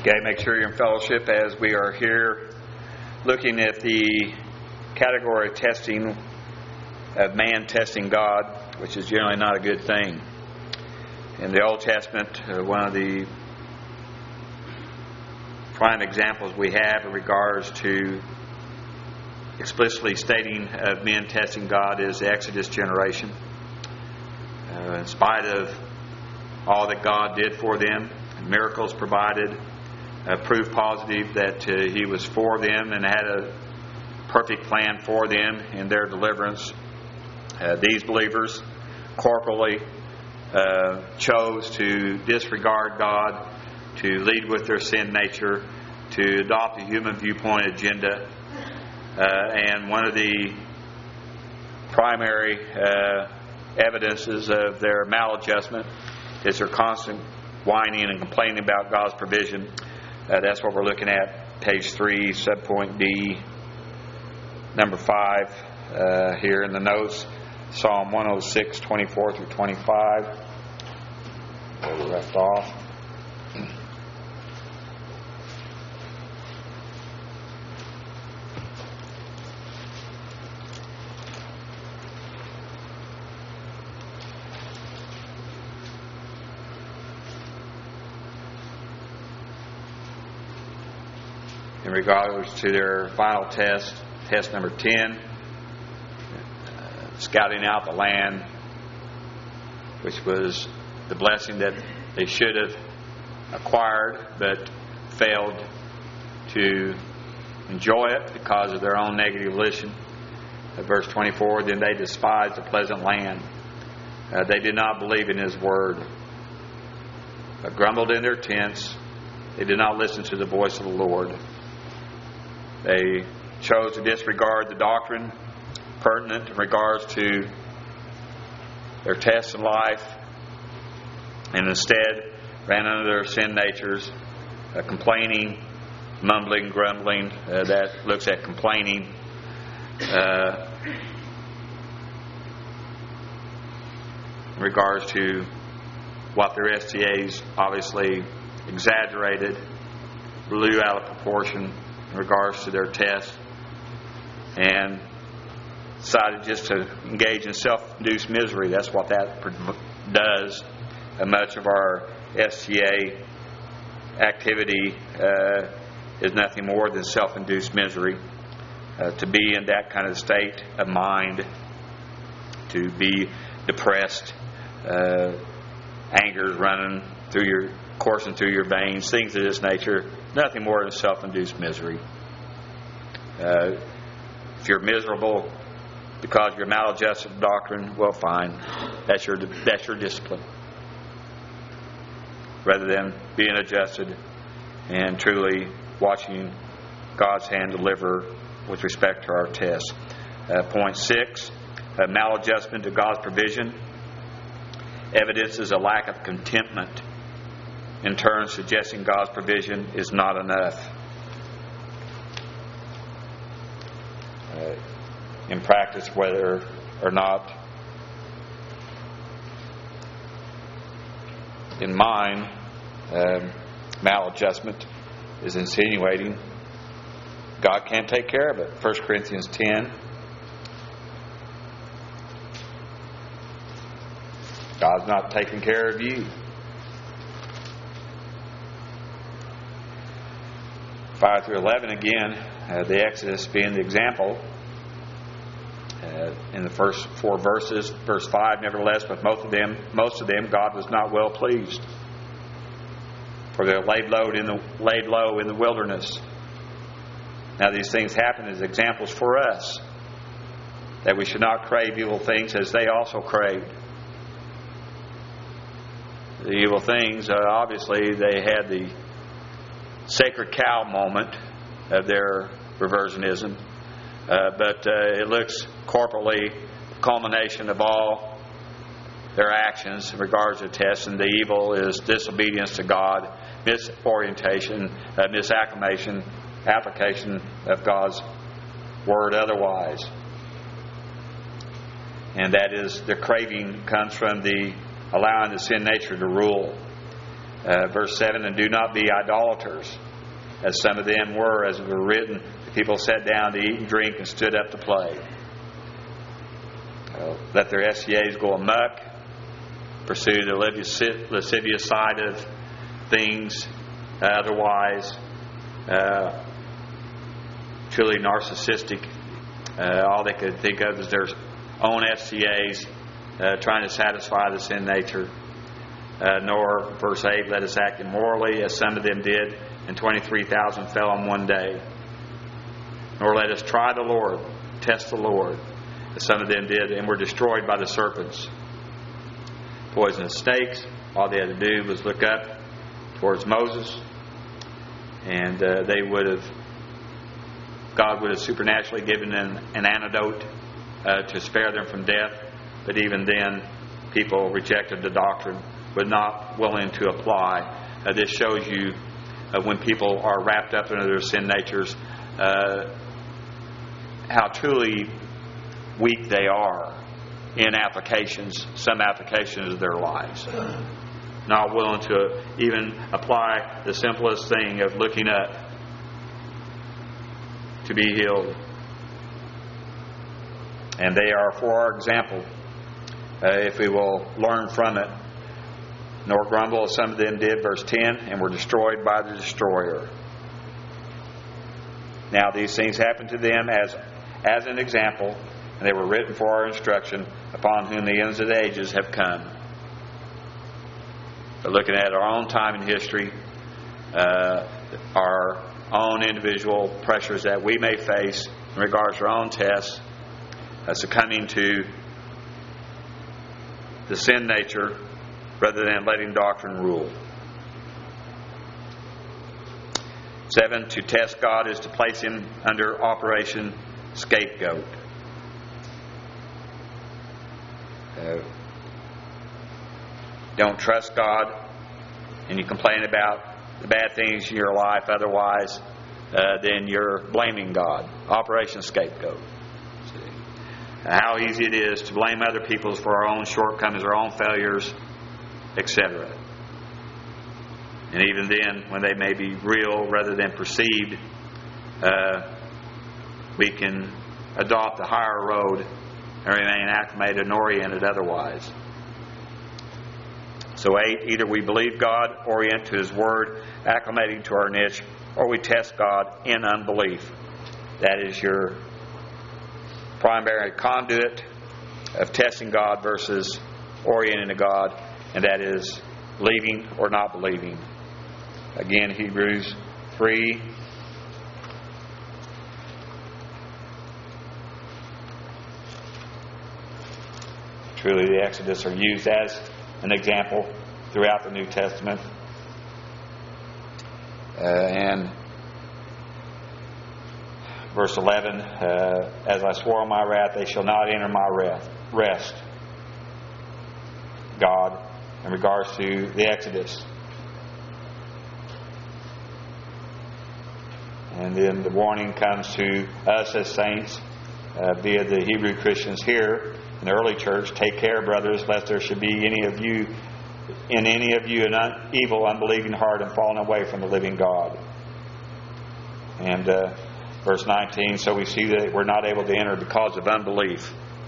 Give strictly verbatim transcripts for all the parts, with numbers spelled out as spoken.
Okay, make sure you're in fellowship as we are here looking at the category of testing of man testing God, which is generally not a good thing. In the Old Testament, uh, one of the prime examples we have in regards to explicitly stating of men testing God is the Exodus generation. Uh, in spite of all that God did for them, miracles provided, uh, proof positive that uh, He was for them and had a perfect plan for them in their deliverance. Uh, these believers corporally uh, chose to disregard God, to lead with their sin nature, to adopt a human viewpoint agenda. Uh, and one of the primary uh, evidences of their maladjustment is their constant whining and complaining about God's provision. Uh, that's what we're looking at, page three, subpoint D, number five, uh, here in the notes, Psalm one oh six, twenty-four through twenty-five, where we left off. In regards to their final test, test number ten, uh, scouting out the land, which was the blessing that they should have acquired but failed to enjoy it because of their own negative volition. Uh, verse twenty-four, then they despised the pleasant land. Uh, they did not believe in His word, but grumbled in their tents. They did not listen to the voice of the Lord. They chose to disregard the doctrine pertinent in regards to their test in life, and instead ran under their sin natures, uh, complaining, mumbling, grumbling. Uh, that looks at complaining. Uh, in regards to what their S T As obviously exaggerated, blew out of proportion in regards to their test, and decided just to engage in self-induced misery. That's what that does. And much of our S T A activity uh, is nothing more than self-induced misery. Uh, to be in that kind of state of mind, to be depressed, uh, anger running through your coursing through your veins, things of this nature, nothing more than self-induced misery. Uh, if you're miserable because you're maladjusted to doctrine, well, fine. That's your that's your discipline. Rather than being adjusted and truly watching God's hand deliver with respect to our test. Uh, point six, uh, maladjustment to God's provision evidences a lack of contentment, in turn suggesting God's provision is not enough. Uh, in practice, whether or not in mind, um, maladjustment is insinuating God can't take care of it. First Corinthians ten. God's not taking care of you. five through eleven again, uh, the Exodus being the example. Uh, in the first four verses, verse five, nevertheless, but most of them, most of them, God was not well pleased, for they were laid low in the laid low in the wilderness. Now these things happen as examples for us, that we should not crave evil things as they also craved. The evil things, uh, obviously, they had the sacred cow moment of their reversionism, uh, but uh, it looks corporately the culmination of all their actions in regards to tests, and the evil is disobedience to God, misorientation, uh, misacclimation, application of God's word otherwise. And that is, the craving comes from the allowing the sin nature to rule. Uh, verse seven, and do not be idolaters, as some of them were, as it were written, the people sat down to eat and drink and stood up to play. Uh, let their S C As go amok, pursue the lascivious side of things, uh, otherwise uh, truly narcissistic. Uh, all they could think of is their own S C As, uh, trying to satisfy the sin nature. Uh, nor, verse eight, let us act immorally, as some of them did, and twenty-three thousand fell on one day. Nor let us try the Lord, test the Lord, as some of them did, and were destroyed by the serpents. Poisonous snakes, all they had to do was look up towards Moses, and uh, they would have, God would have supernaturally given them an antidote uh, to spare them from death. But even then, people rejected the doctrine, but not willing to apply. Uh, this shows you uh, when people are wrapped up into their sin natures, uh, how truly weak they are in applications, some applications of their lives. Not willing to even apply the simplest thing of looking up to be healed. And they are for our example, uh, if we will learn from it. Nor grumble as some of them did, verse ten, and were destroyed by the destroyer. Now these things happened to them as as an example, and they were written for our instruction, upon whom the ends of the ages have come. But looking at our own time in history, uh, our own individual pressures that we may face in regards to our own tests, uh, succumbing to the sin nature rather than letting doctrine rule. Seven, to test God is to place Him under Operation Scapegoat. Uh, don't trust God, and you complain about the bad things in your life. Otherwise, uh, then you're blaming God. Operation Scapegoat. See? How easy it is to blame other people for our own shortcomings, our own failures, et cetera. And even then, when they may be real rather than perceived, uh, we can adopt the higher road and remain acclimated and oriented otherwise. So eight, either we believe God, orient to His Word, acclimating to our niche, or we test God in unbelief. That is your primary conduit of testing God versus orienting to God, and that is believing or not believing. Again, Hebrews three. Truly, the Exodus are used as an example throughout the New Testament. Uh, and verse eleven, uh, as I swore in my wrath, they shall not enter my rest. God, in regards to the Exodus. And then the warning comes to us as saints uh, via the Hebrew Christians here in the early church. Take care, brothers, lest there should be any of you in any of you an un- evil, unbelieving heart and falling away from the living God. And uh, verse nineteen, so we see that we're not able to enter because of unbelief.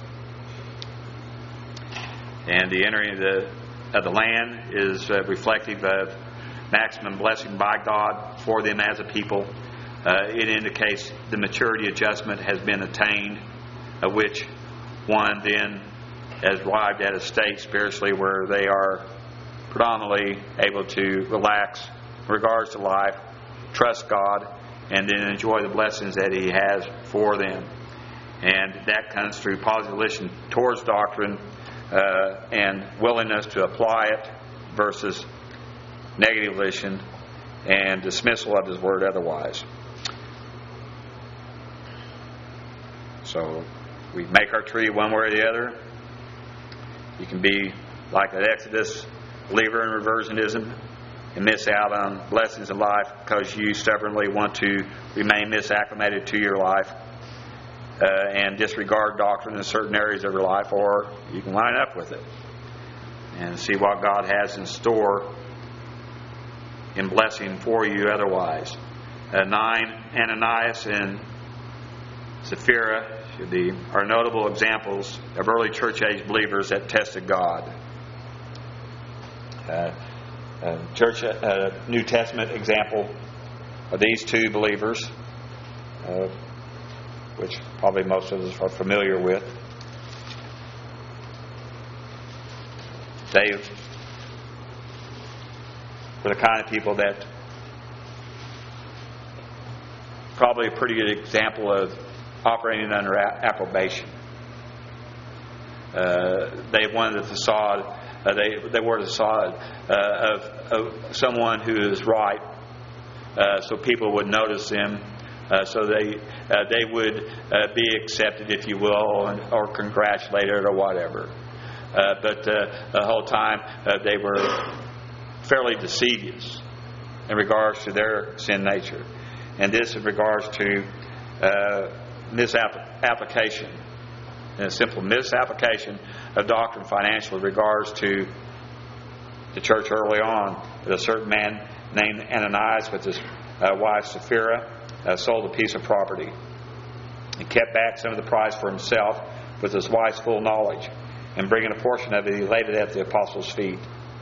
And the entering of the, of the land is uh, reflective of maximum blessing by God for them as a people. Uh, it indicates the maturity adjustment has been attained, of which one then has arrived at a state spiritually where they are predominantly able to relax in regards to life, trust God, and then enjoy the blessings that He has for them. And that comes through positive volition towards doctrine uh, and willingness to apply it versus negative volition and dismissal of His Word otherwise. So we make our treaty one way or the other. You can be like an Exodus believer in reversionism and miss out on blessings in life because you stubbornly want to remain misacclimated to your life uh, and disregard doctrine in certain areas of your life, or you can line up with it and see what God has in store in blessing for you otherwise. Uh, nine, Ananias and Sapphira should be, are notable examples of early church age believers that tested God. Uh, uh, church uh, New Testament example of these two believers, uh, which probably most of us are familiar with. They were the kind of people that probably a pretty good example of operating under approbation. Uh, they wanted the facade. Uh, they they were the facade uh, of, of someone who is right, uh, so people would notice them. Uh, so they uh, they would uh, be accepted, if you will, and, or congratulated or whatever. Uh, but uh, the whole time uh, they were fairly deceivious in regards to their sin nature, and this in regards to uh, misapplication, and a simple misapplication of doctrine financially in regards to the church early on. That a certain man named Ananias with his uh, wife Sapphira uh, sold a piece of property. He kept back some of the price for himself with his wife's full knowledge, and bringing a portion of it, he laid it at the apostles' feet.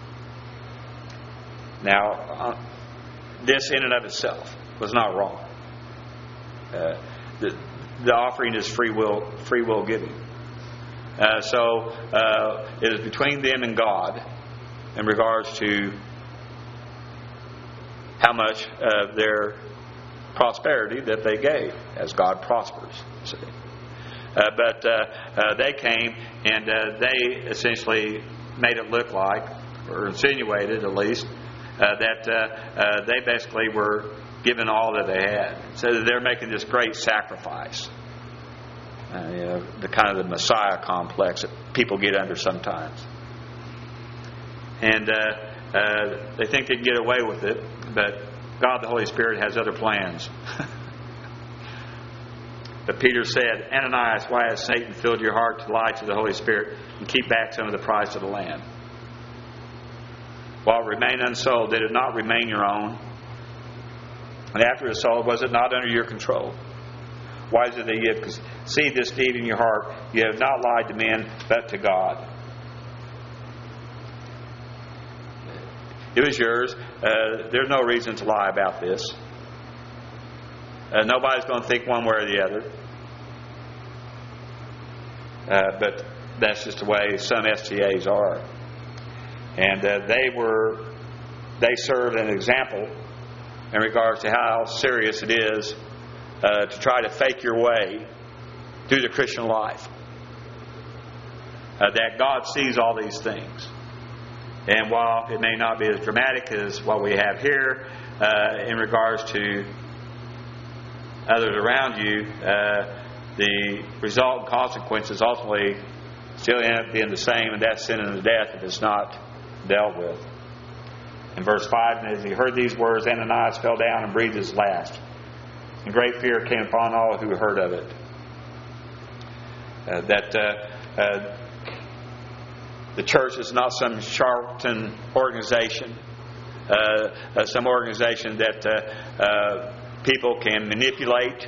Now, uh, this in and of itself was not wrong. Uh, the, the offering is free will, free will giving. Uh, so uh, it is between them and God in regards to how much of their prosperity that they gave, as God prospers. See? Uh, but uh, uh, they came and uh, they essentially made it look like, or insinuated at least, uh, that uh, uh, they basically were given all that they had. So they're making this great sacrifice. Uh, you know, the kind of the Messiah complex that people get under sometimes. And uh, uh, they think they can get away with it, but God the Holy Spirit has other plans. But Peter said, Ananias, why has Satan filled your heart to lie to the Holy Spirit and keep back some of the price of the land? While it remained unsold, did it not remain your own? And after it was sold, was it not under your control? Why is it that you have conceived this deed in your heart? You have not lied to men, but to God. It was yours. Uh, there's no reason to lie about this. Uh, nobody's going to think one way or the other. Uh, but that's just the way some S T As are. And uh, they were, they served an example in regards to how serious it is uh, to try to fake your way through the Christian life. Uh, that God sees all these things. And while it may not be as dramatic as what we have here uh, in regards to others around you, uh, the result and consequences ultimately still end up being the same, and that's sin and death if it's not dealt with. In verse five, and as he heard these words, Ananias fell down and breathed his last. And great fear came upon all who heard of it. Uh, that uh, uh, the church is not some charlatan organization, uh, uh, some organization that uh, uh, people can manipulate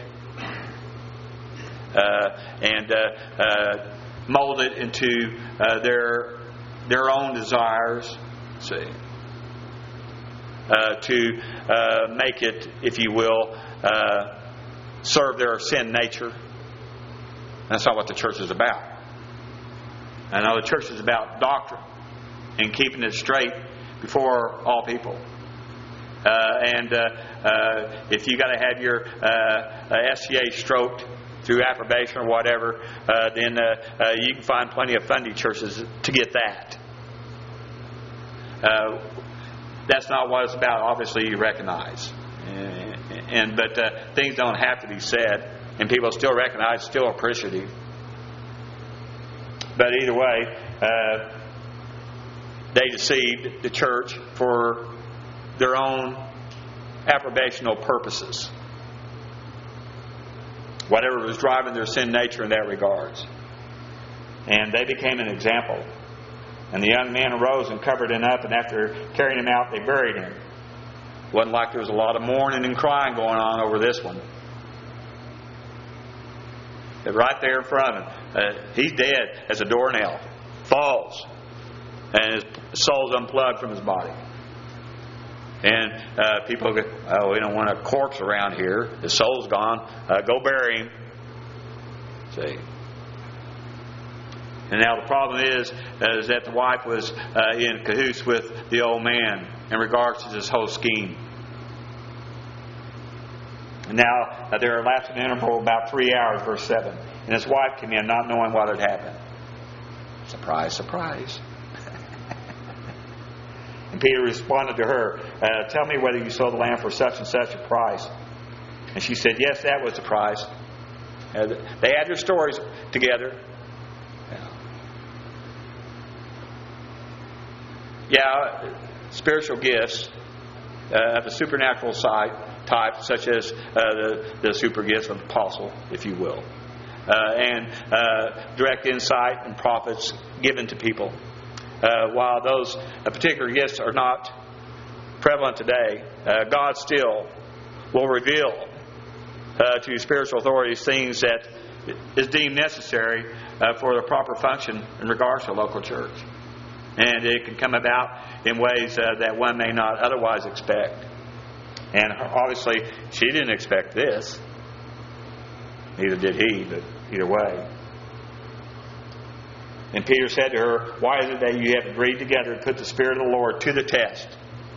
uh, and uh, uh, mold it into uh, their their own desires. See, uh, to uh, make it, if you will, uh, serve their sin nature. That's not what the church is about. I know the church is about doctrine and keeping it straight before all people. Uh, and uh, uh, if you got to have your uh, S C A stroked through approbation or whatever, uh, then uh, uh, you can find plenty of fundy churches to get that. Uh, that's not what it's about. Obviously, you recognize, and, and but uh, things don't have to be said, and people still recognize, still appreciative. But either way, uh, they deceived the church for their own approbational purposes. Whatever was driving their sin nature in that regards. And they became an example. And the young man arose and covered him up, and after carrying him out, they buried him. Wasn't like there was a lot of mourning and crying going on over this one. But right there in front of him, uh, he's dead as a doornail. Falls. And his soul's unplugged from his body. And uh, people go, oh, we don't want a corpse around here. His soul's gone. Uh, go bury him. See? And now the problem is, uh, is that the wife was uh, in cahoots with the old man in regards to this whole scheme. And now uh, there elapsed an interval of about three hours, verse seven. And his wife came in not knowing what had happened. Surprise, surprise. And Peter responded to her, uh, tell me whether you sold the land for such and such a price. And she said, yes, that was the price. Uh, they had their stories together. Yeah, spiritual gifts uh, of the supernatural side, type, such as uh, the, the super gifts of the apostle, if you will. Uh, and uh, direct insight and prophets given to people. Uh, while those uh, particular gifts are not prevalent today, uh, God still will reveal uh, to spiritual authorities things that is deemed necessary uh, for the proper function in regards to a local church. And it can come about in ways uh, that one may not otherwise expect. And obviously, she didn't expect this. Neither did he, but either way. And Peter said to her, why is it that you have agreed together to put the Spirit of the Lord to the test?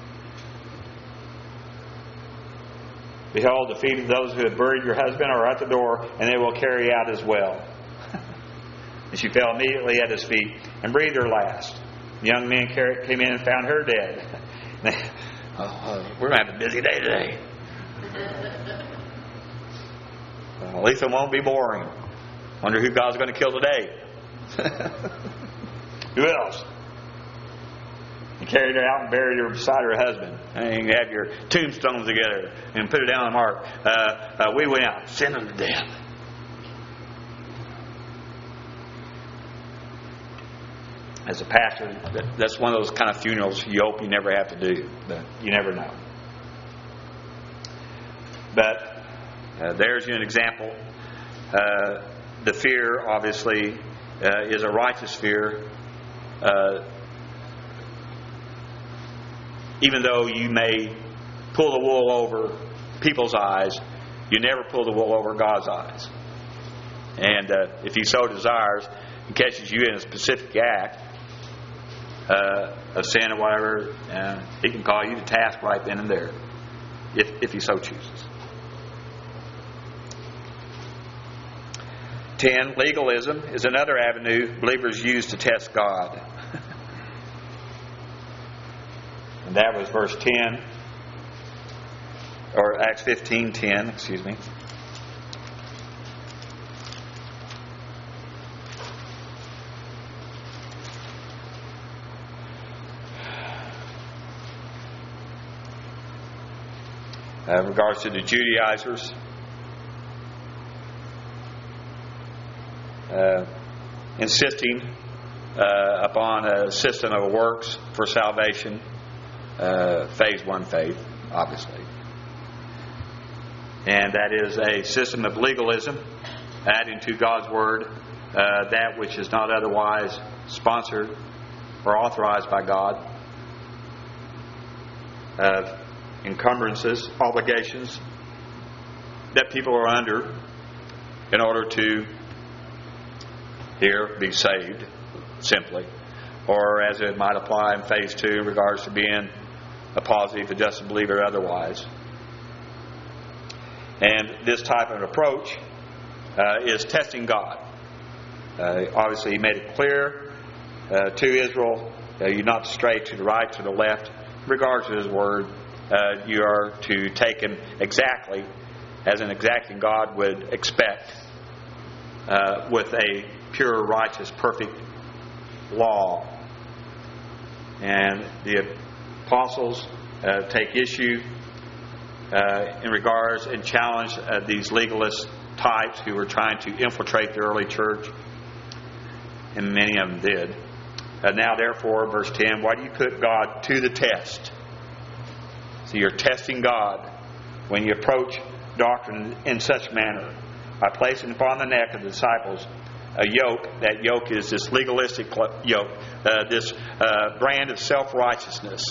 Behold, the feet of those who have buried your husband are at the door, and they will carry out as well. And she fell immediately at his feet and breathed her last. The young men came in and found her dead. oh, oh, we're going to have a busy day today. Well, at least it won't be boring. Wonder who God's going to kill today. Who else? You carried her out and buried her beside her husband. And you have your tombstones together and put it down on the mark. Uh, uh, we went out, sent them to death. As a pastor, that's one of those kind of funerals you hope you never have to do. But you never know. But uh, there's an example. Uh, the fear, obviously, uh, is a righteous fear. Uh, even though you may pull the wool over people's eyes, you never pull the wool over God's eyes. And uh, if He so desires and catches you in a specific act uh, of sin or whatever, uh, He can call you to task right then and there, if, if He so chooses. ten. Legalism is another avenue believers use to test God. And that was verse ten, or Acts fifteen ten, excuse me. Uh, in regards to the Judaizers, uh, insisting uh, upon a system of works for salvation. Uh, phase one faith, obviously. And that is a system of legalism, adding to God's Word uh, that which is not otherwise sponsored or authorized by God. Uh, encumbrances, obligations that people are under in order to, here, be saved, simply. Or as it might apply in phase two in regards to being a positive, adjusted believer otherwise. And this type of approach uh, is testing God. Uh, obviously, He made it clear uh, to Israel, uh, you're not straight to the right, to the left. In regards to His Word, uh, you are to take Him exactly as an exacting God would expect uh, with a pure, righteous, perfect law. And the apostles uh, take issue uh, in regards and challenge uh, these legalist types who were trying to infiltrate the early church, and many of them did. Uh, now, therefore, verse ten, why do you put God to the test? So you're testing God when you approach doctrine in such manner, by placing upon the neck of the disciples a yoke. That yoke is this legalistic yoke, uh, this uh, brand of self-righteousness,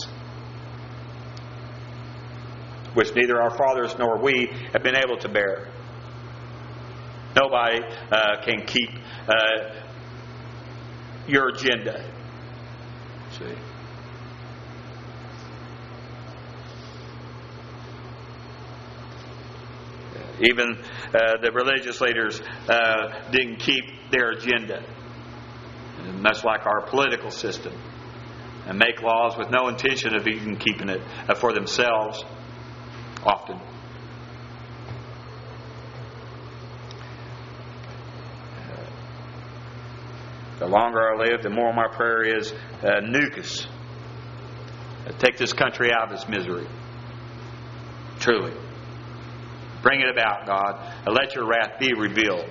which neither our fathers nor we have been able to bear. Nobody uh, can keep uh, your agenda. See? Even uh, the religious leaders uh, didn't keep their agenda, much like our political system, and make laws with no intention of even keeping it uh, for themselves often. The longer I live, the more my prayer is, uh, nuke us. Uh, take this country out of its misery. Truly. Bring it about, God, and let your wrath be revealed.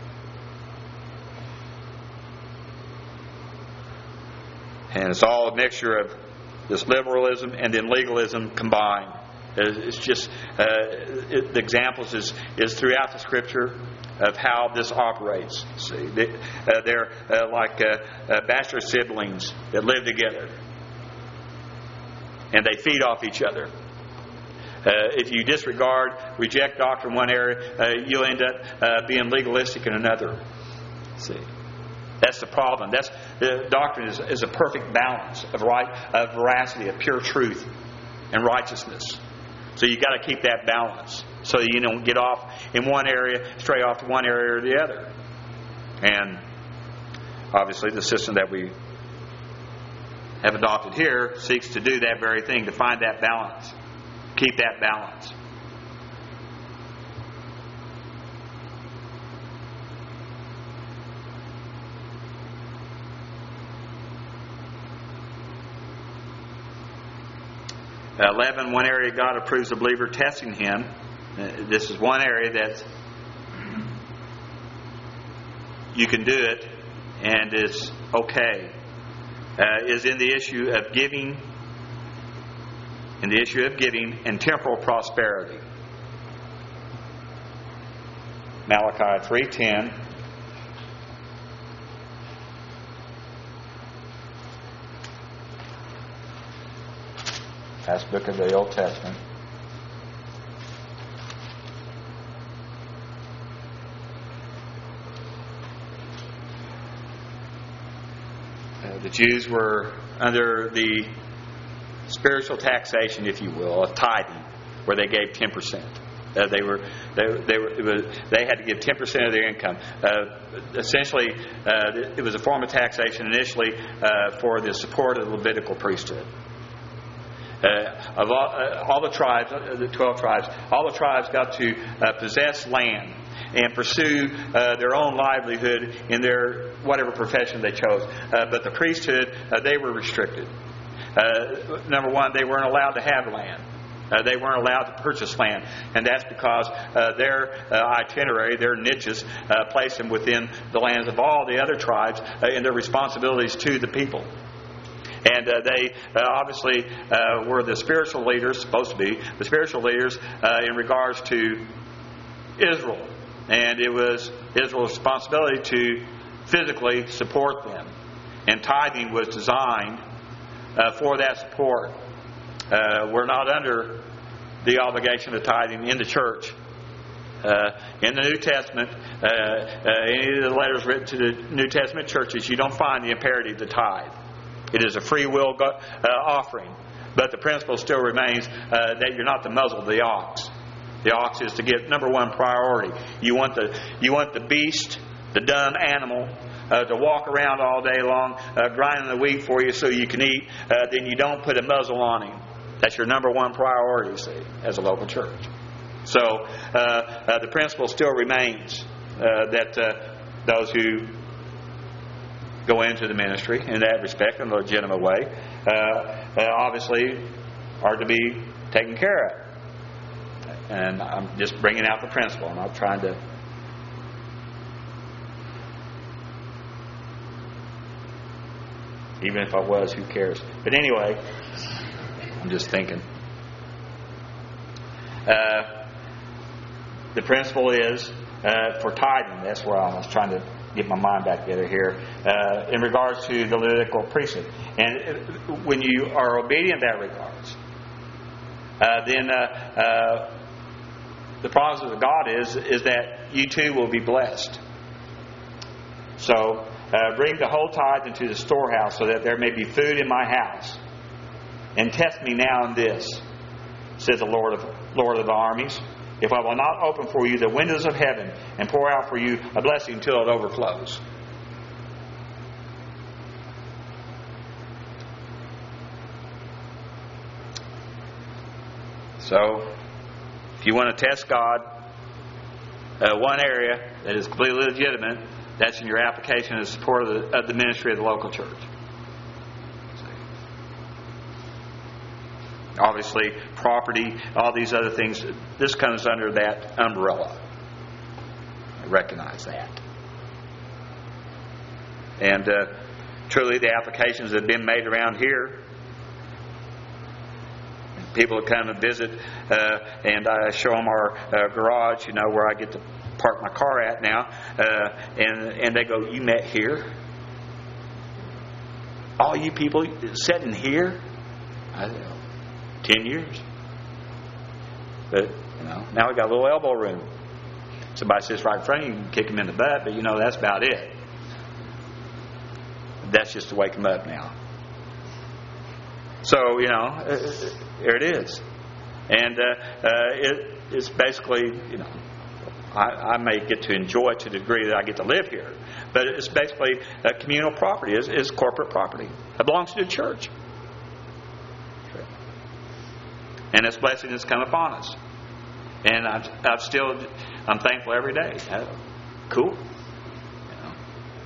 And it's all a mixture of this liberalism and then legalism combined. It's just uh, it, the examples is is throughout the Scripture of how this operates. See, they, uh, they're uh, like uh, uh, bachelor siblings that live together, and they feed off each other. Uh, if you disregard, reject doctrine in one area, uh, you'll end up uh, being legalistic in another. See, that's the problem. That's the doctrine is, is a perfect balance of right, of veracity, of pure truth, and righteousness. So you got to keep that balance, so that you don't get off in one area, stray off to one area or the other. And obviously, the system that we have adopted here seeks to do that very thing, to find that balance. Keep that balance. eleven, one area God approves the believer testing him. Uh, this is one area that you can do it and it's okay. Uh, is in the issue of giving in the issue of giving and temporal prosperity. Malachi three ten. Last book of the Old Testament. Uh, the Jews were under the spiritual taxation, if you will, of tithing, where they gave ten percent. Uh, they were they they were it was, they had to give ten percent of their income. Uh, essentially, uh, it was a form of taxation initially uh, for the support of the Levitical priesthood. Uh, of all, uh, all the tribes, uh, the twelve tribes, all the tribes got to uh, possess land and pursue uh, their own livelihood in their whatever profession they chose. Uh, but the priesthood, uh, they were restricted. Uh, number one, they weren't allowed to have land. Uh, they weren't allowed to purchase land. And that's because uh, their uh, itinerary, their niches, uh, placed them within the lands of all the other tribes uh, in their responsibilities to the people. And uh, they uh, obviously uh, were the spiritual leaders, supposed to be, the spiritual leaders uh, in regards to Israel. And it was Israel's responsibility to physically support them. And tithing was designed uh, for that support. Uh, we're not under the obligation of tithing in the church. Uh, in the New Testament, uh, uh, any of the letters written to the New Testament churches, you don't find the imperative to tithe. It is a free will go- uh, offering. But the principle still remains uh, that you're not to muzzle the ox. The ox is to give number one priority. You want the you want the beast, the dumb animal, uh, to walk around all day long, uh, grinding the wheat for you so you can eat. Uh, then you don't put a muzzle on him. That's your number one priority, see, as a local church. So uh, uh, the principle still remains uh, that uh, those who go into the ministry in that respect, in a legitimate way, uh, uh, obviously are to be taken care of. And I'm just bringing out the principle. I'm not trying to even if I was, who cares? But anyway, I'm just thinking. Uh, the principle is uh, for tithing. That's where I was trying to get my mind back together here. Uh, in regards to the Levitical priesthood. And when you are obedient in that regards, uh, then uh, uh, the promise of God is, is that you too will be blessed. So, uh, bring the whole tithe into the storehouse so that there may be food in my house. And test me now in this, says the Lord of, Lord of the armies, if I will not open for you the windows of heaven and pour out for you a blessing until it overflows. So, if you want to test God, uh, one area that is completely legitimate, that's in your application and support of the, of the ministry of the local church. Obviously, property, all these other things, this comes under that umbrella. I recognize that. And uh, truly, the applications that have been made around here, people come and visit, uh, and I show them our uh, garage, you know, where I get to park my car at now, uh, and and they go, "You met here? All you people sitting here?" I don't know. Ten years. But, you know, now we got a little elbow room. Somebody sits right in front of you, you can kick them in the butt, but, you know, that's about it. That's just to wake them up now. So, you know, there it is. And uh, uh, it, it's basically, you know, I, I may get to enjoy it to the degree that I get to live here. But it's basically a communal property. It's, it's corporate property. It belongs to the church. And this blessing has come upon us. And I've, I've still, I'm thankful every day. Uh, cool. You know.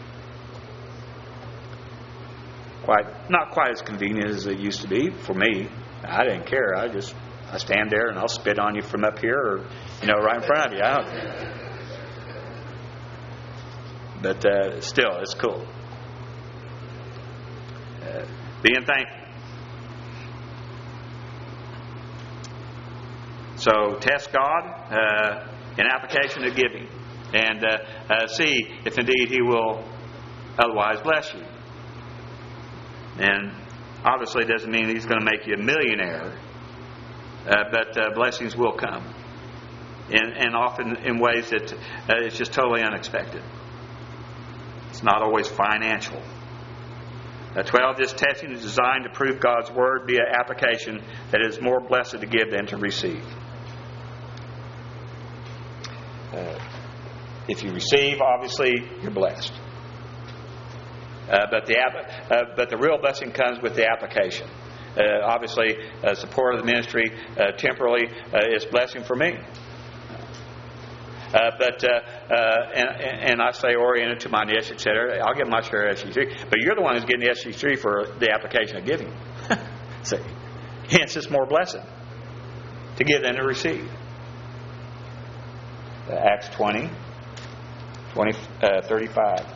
Quite, not quite as convenient as it used to be for me. I didn't care. I just, I stand there and I'll spit on you from up here or, you know, right in front of you. I don't care. But uh, still, it's cool. Uh, being thankful. So test God uh, in application of giving, and uh, uh, see if indeed He will otherwise bless you. And obviously, it doesn't mean He's going to make you a millionaire, uh, but uh, blessings will come, and, and often in ways that uh, it's just totally unexpected. It's not always financial. Uh, twelve, this testing is designed to prove God's Word via application that it is more blessed to give than to receive. Uh, if you receive, obviously, you're blessed. Uh, but the uh, but the real blessing comes with the application. Uh, obviously, uh, support of the ministry uh, temporarily uh, is blessing for me. Uh, but uh, uh, and, and I stay oriented to my niche, et cetera. I'll get my share of S G three, but you're the one who's getting the S G three for the application of giving. See, hence it's more blessing to give than to receive. Uh, Acts twenty, twenty, uh, thirty-five.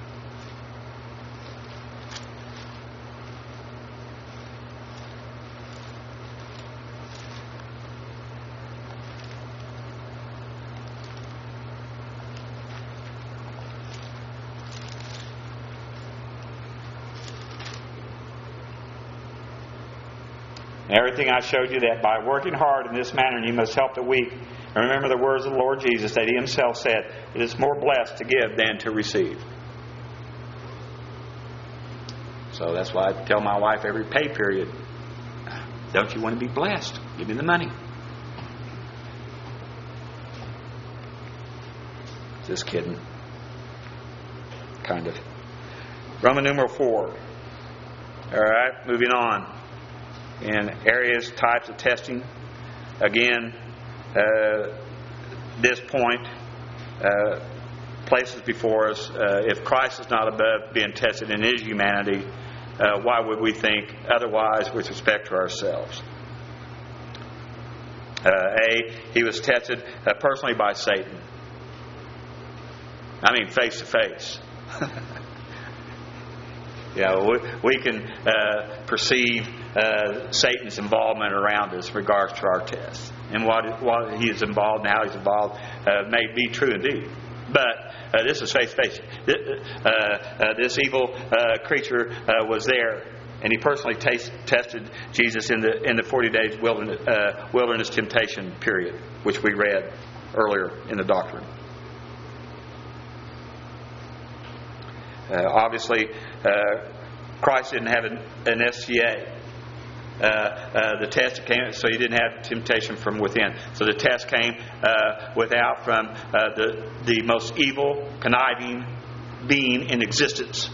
Everything I showed you, that by working hard in this manner you must help the weak. And remember the words of the Lord Jesus that He Himself said, it is more blessed to give than to receive. So that's why I tell my wife every pay period, don't you want to be blessed? Give me the money. Just kidding. Kind of. Roman numeral four. All right, moving on. In areas, types of testing. Again, uh, this point uh, places before us, uh, if Christ is not above being tested in His humanity, uh, why would we think otherwise with respect to ourselves? Uh, A, He was tested uh, personally by Satan. I mean, face to face. You know, we, we can uh, perceive uh, Satan's involvement around us in regards to our tests. and what, what he is involved and how he's involved uh, may be true indeed. But uh, this is face-to-face. Uh, uh, this evil uh, creature uh, was there, and he personally taste, tested Jesus in the in the forty days wilderness, uh, wilderness temptation period, which we read earlier in the doctrine. Uh, obviously, uh, Christ didn't have an, an S T A. Uh, uh, the test came, so he didn't have temptation from within. So the test came uh, without from uh, the the most evil, conniving being in existence,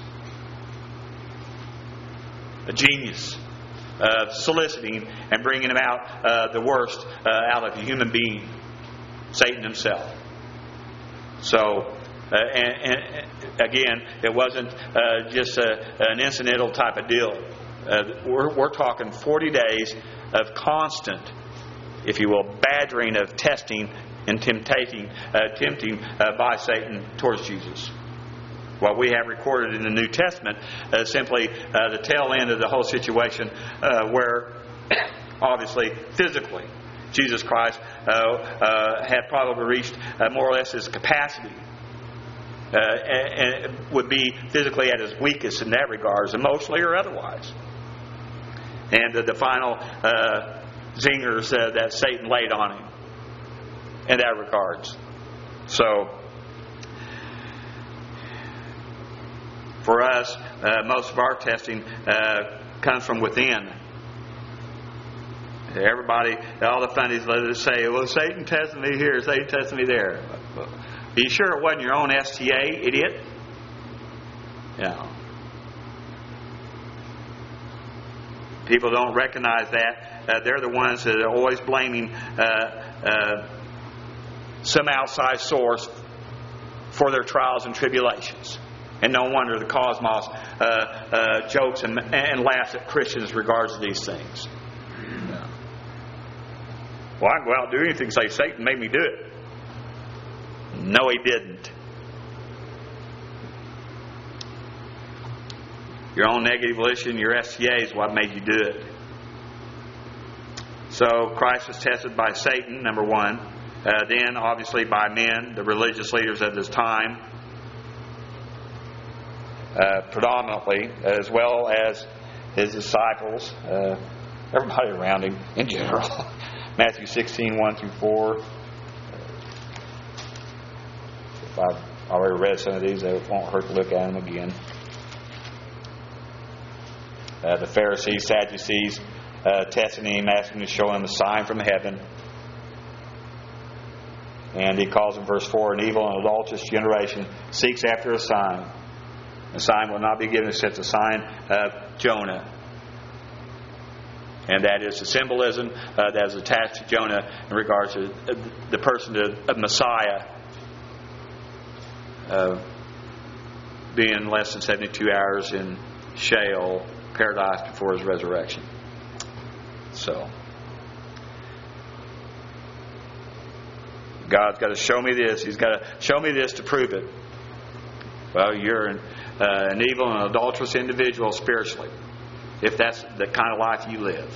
a genius, uh, soliciting and bringing about uh, the worst uh, out of a human being, Satan himself. So. Uh, and, and again, it wasn't uh, just a, an incidental type of deal. Uh, we're, we're talking forty days of constant, if you will, badgering of testing and tempting, uh, tempting uh, by Satan towards Jesus. What we have recorded in the New Testament is uh, simply uh, the tail end of the whole situation, uh, where obviously physically Jesus Christ uh, uh, had probably reached uh, more or less his capacity. Uh, and, and would be physically at his weakest in that regards, emotionally or otherwise. And uh, the final uh, zingers uh, that Satan laid on him in that regards. So, for us, uh, most of our testing uh, comes from within. Everybody, all the funnies, let us say, well, Satan tested me here, Satan tested me there. Are you sure it wasn't your own S T A, idiot? Yeah. People don't recognize that. Uh, they're the ones that are always blaming uh, uh, some outside source for their trials and tribulations. And no wonder the cosmos uh, uh, jokes and, and laughs at Christians in regards to these things. Yeah. Well, I can go out and do anything, say Satan made me do it. No, he didn't. Your own negative volition, your S T A is what made you do it. So Christ was tested by Satan, number one. Uh, then, obviously, by men, the religious leaders of his time, uh, predominantly, as well as his disciples, uh, everybody around him in general. Matthew sixteen, one through four. I've already read some of these. It won't hurt to look at them again. Uh, the Pharisees, Sadducees, uh, testing him, asking him to show him a sign from heaven. And he calls in verse four, an evil and adulterous generation seeks after a sign. The sign will not be given except the sign of Jonah. And that is the symbolism uh, that is attached to Jonah in regards to the person of Messiah. Uh, being less than seventy-two hours in Sheol, paradise before his resurrection. So, God's got to show me this. He's got to show me this to prove it. Well, you're an, uh, an evil and adulterous individual spiritually, if that's the kind of life you live.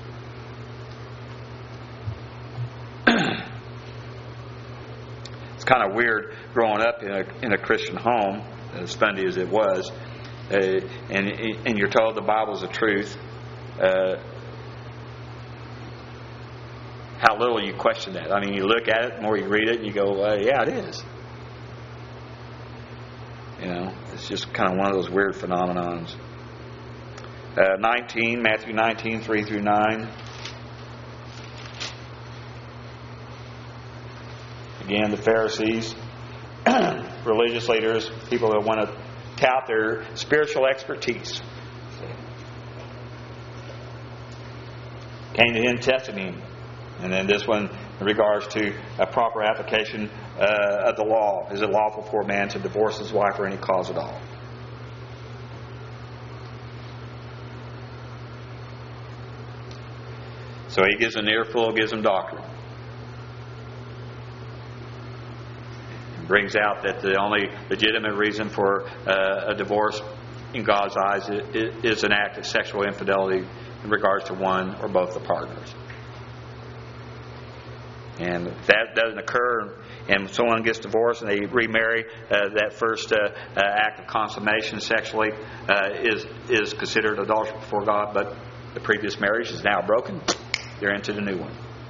It's kind of weird growing up in a in a Christian home, as funny as it was, uh, and and you're told the Bible's the truth. Uh, how little you question that. I mean, you look at it, the more you read it, and you go, uh, yeah, it is. You know, it's just kind of one of those weird phenomenons. Uh, nineteen, Matthew nineteen, three through nine. Again, the Pharisees, religious leaders, people that want to tout their spiritual expertise, came to him testing him. And then this one in regards to a proper application uh, of the law. Is it lawful for a man to divorce his wife for any cause at all? So he gives an earful, gives them doctrine. Brings out that the only legitimate reason for uh, a divorce in God's eyes is an act of sexual infidelity in regards to one or both the partners. And if that doesn't occur, and someone gets divorced and they remarry, uh, that first uh, uh, act of consummation sexually uh, is is considered adultery before God. But the previous marriage is now broken. They're into the new one.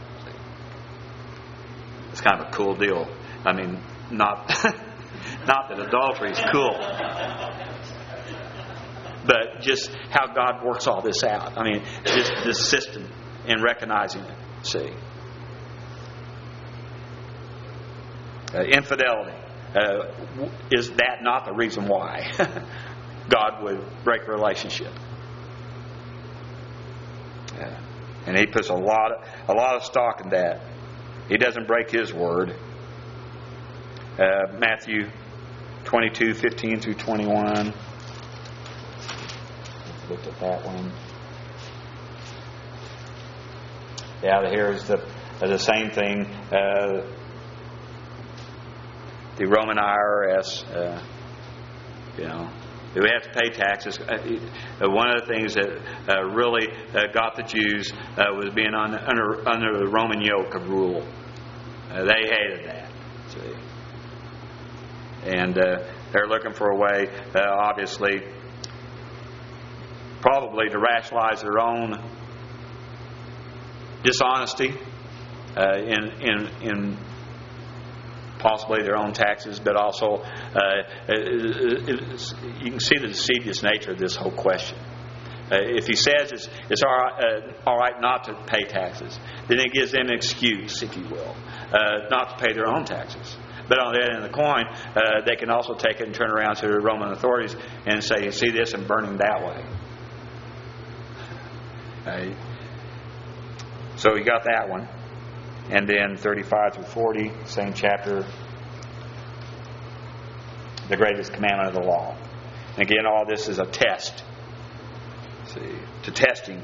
It's kind of a cool deal. I mean, not not that adultery is cool, but just how God works all this out. I mean, just this system and recognizing it. See. Uh, infidelity. Uh, is that not the reason why God would break a relationship? Uh, and He puts a lot of, a lot of stock in that. He doesn't break His word. Uh, Matthew twenty-two, fifteen through twenty-one. Let's look at that one. Yeah, here's the uh, the same thing. Uh, The Roman I R S, uh, you know, we have to pay taxes. Uh, one of the things that uh, really uh, got the Jews uh, was being on, under under the Roman yoke of rule. Uh, they hated that. See? And uh, they're looking for a way, uh, obviously, probably to rationalize their own dishonesty uh, in in in. possibly their own taxes, but also uh, it, it, you can see the deceivious nature of this whole question. Uh, if he says it's, it's all, right, uh, all right not to pay taxes, then it gives them an excuse, if you will, uh, not to pay their own taxes. But on the other end of the coin, uh, they can also take it and turn around to the Roman authorities and say, see this, and burn him that way. Uh, so you got that one. And then thirty-five through forty, same chapter, the greatest commandment of the law. And again, all this is a test. See, to testing.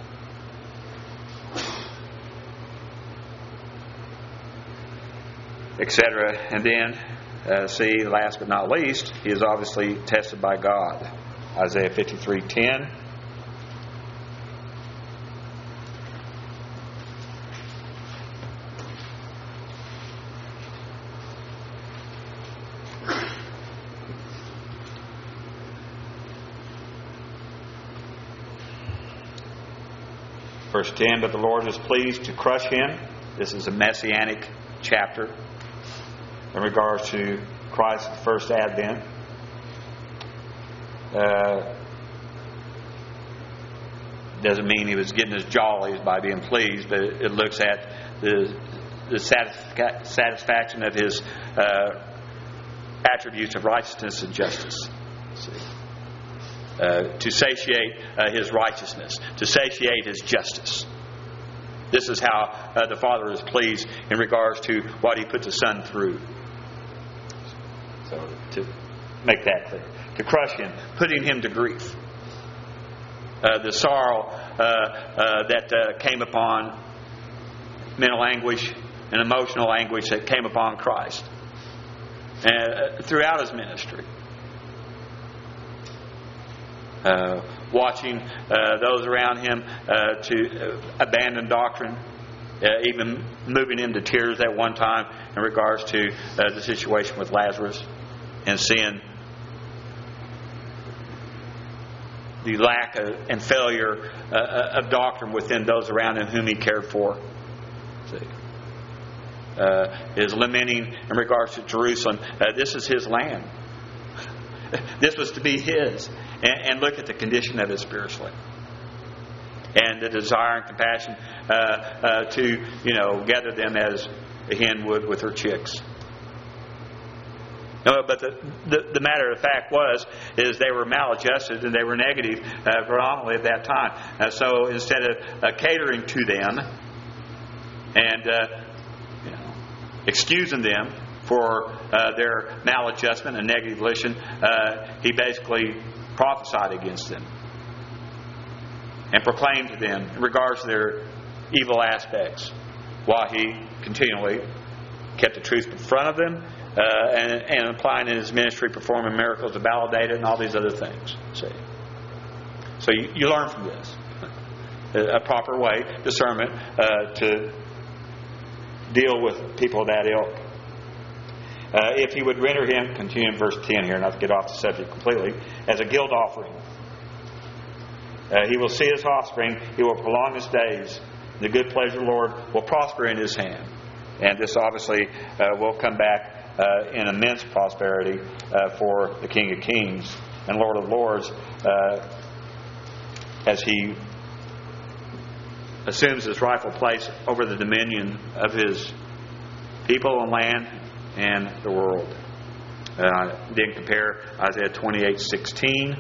Etc. And then, uh, see, last but not least, he is obviously tested by God. Isaiah fifty-three ten. Verse ten, but the Lord was pleased to crush him. This is a messianic chapter in regards to Christ's first advent. Uh, doesn't mean he was getting his jollies by being pleased, but it, it looks at the, the satisfa- satisfaction of his uh, attributes of righteousness and justice. See? Uh, to satiate uh, his righteousness, to satiate his justice. This is how uh, the Father is pleased in regards to what He put the Son through. So, to make that clear. To crush him, putting him to grief. Uh, the sorrow uh, uh, that uh, came upon, mental anguish and emotional anguish that came upon Christ uh, throughout His ministry. Uh, watching uh, those around him uh, to uh, abandon doctrine, uh, even moving him to tears at one time in regards to uh, the situation with Lazarus, and seeing the lack of, and failure uh, of doctrine within those around him whom he cared for. See. Uh, is lamenting in regards to Jerusalem. Uh, this is his land. This was to be his. And, and look at the condition of it spiritually. And the desire and compassion uh, uh, to, you know, gather them as a hen would with her chicks. No, but the, the, the matter of fact was, is they were maladjusted and they were negative uh, predominantly at that time. Uh, so instead of uh, catering to them and uh, you know, excusing them for uh, their maladjustment and negative volition, uh, he basically prophesied against them and proclaimed to them in regards to their evil aspects, while he continually kept the truth in front of them uh, and, and applying in his ministry, performing miracles to validate it and all these other things. See, so you, you learn from this a proper way, discernment uh, to deal with people of that ilk. Uh, if he would render him, continue in verse ten here, not to get off the subject completely, as a guilt offering. Uh, he will see his offspring. He will prolong his days. The good pleasure of the Lord will prosper in his hand. And this obviously uh, will come back uh, in immense prosperity uh, for the King of Kings and Lord of Lords uh, as he assumes his rightful place over the dominion of his people and land and the world. Uh, then compare Isaiah twenty-eight sixteen.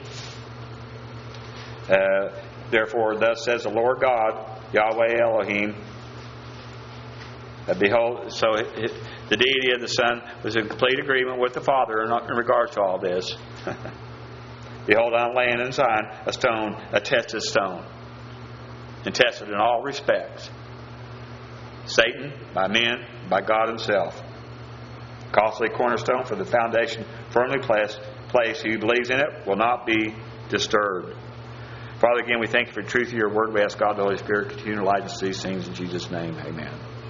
Uh, Therefore, thus says the Lord God, Yahweh Elohim. Uh, behold, so it, it, the deity of the Son was in complete agreement with the Father in, in regards to all this. Behold, I'm laying in Zion a stone, a tested stone, and tested in all respects. Satan, by men, by God Himself. Costly cornerstone for the foundation, firmly placed. Place who believes in it will not be disturbed. Father, again, we thank you for the truth of your word. We ask God, the Holy Spirit, continue to light us these things in Jesus' name. Amen.